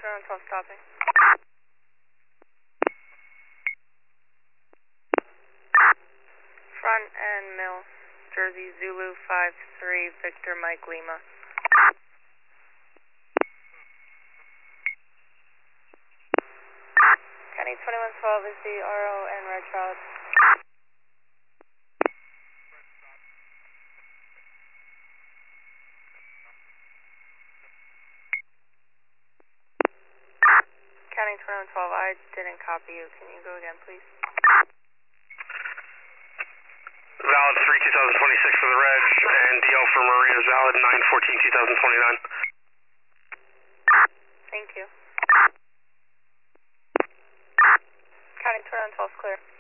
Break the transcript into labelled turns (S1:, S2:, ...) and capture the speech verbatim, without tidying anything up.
S1: twenty-one twelve stopping. Front and mill, Jersey Zulu five three, Victor Mike Lima. County twenty-one twelve is the R O and Red Child. County twenty-one twelve, I didn't copy you. Can you go again, please?
S2: Valid three two thousand twenty-six for the Reg, and D L for Maria is valid nine fourteen two thousand twenty-nine.
S1: Thank you. County twenty-one twelve clear.